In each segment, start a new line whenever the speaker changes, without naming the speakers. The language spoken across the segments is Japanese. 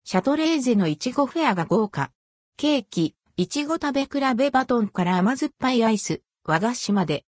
シャトレーゼのいちごフェアが豪華。ケーキ、いちご食べ比べバトンから甘酸っぱいアイス、和菓子まで。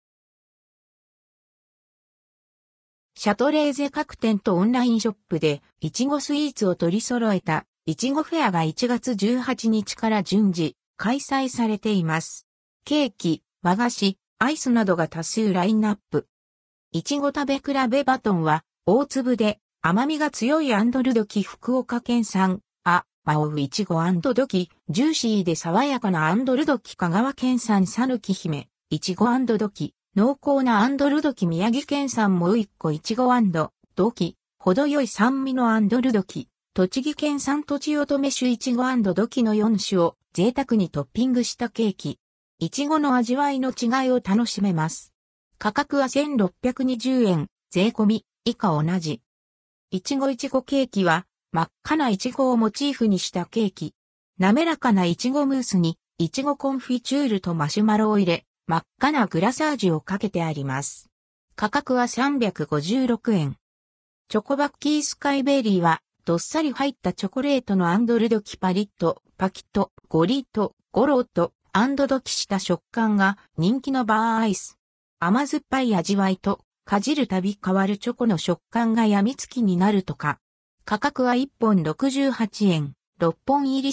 シャトレーゼ各店とオンラインショップで、いちごスイーツを取り揃えた、いちごフェアが1月18日から順次、開催されています。ケーキ、和菓子、アイスなどが多数ラインナップ。いちご食べ比べバトンは、大粒で、甘みが強いアンドルドキ福岡県産、マオウいちごアンドドキ、ジューシーで爽やかなアンドルドキ香川県産さぬき姫、いちごアンドドキ、濃厚なアンドルドキ宮城県産もう一個いちごアンドドキ、程よい酸味のアンドルドキ、栃木県産とちおとめ酒いちごアンドドキの4種を贅沢にトッピングしたケーキ。いちごの味わいの違いを楽しめます。価格は1620円、税込み、以下同じ。いちごケーキは、真っ赤ないちごをモチーフにしたケーキ。滑らかないちごムースに、いちごコンフィチュールとマシュマロを入れ、真っ赤なグラサージュをかけてあります。価格は356円。チョコバッキースカイベリーは、どっさり入ったチョコレートのアンドルドキパリッと、パキッと、ゴリッと、ゴロッと、アンドドキした食感が人気のバーアイス。甘酸っぱい味わいと、かじるたび変わるチョコの食感が病みつきになるとか。価格は1本68円、6本入り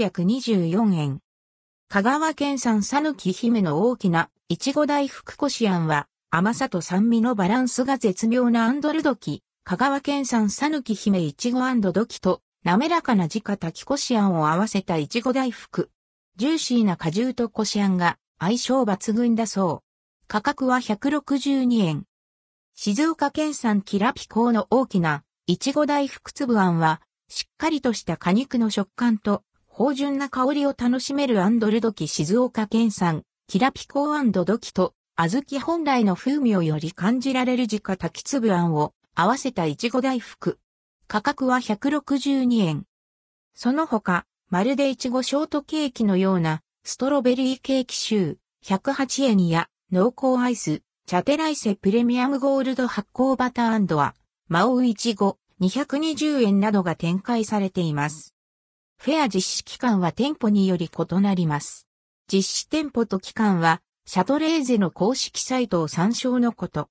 324円。香川県産さぬき姫の大きないちご大福こしあんは甘さと酸味のバランスが絶妙なアンドルドキ。香川県産さぬき姫いちご&ドキと滑らかな自家炊きこしあんを合わせたいちご大福。ジューシーな果汁とこしあんが相性抜群だそう。価格は162円。静岡県産きらぴこの大きないちご大福粒あんは、しっかりとした果肉の食感と、芳醇な香りを楽しめるアンドルドキ静岡県産、きらぴこ&ドキと、小豆本来の風味をより感じられる自家炊き粒あんを合わせたいちご大福。価格は162円。その他、まるでいちごショートケーキのような、ストロベリーケーキシュー、108円や、濃厚アイス、チャテライセプレミアムゴールド発酵バター&は、マオウイチゴ220円などが展開されています。フェア実施期間は店舗により異なります。実施店舗と期間はシャトレーゼの公式サイトを参照のこと。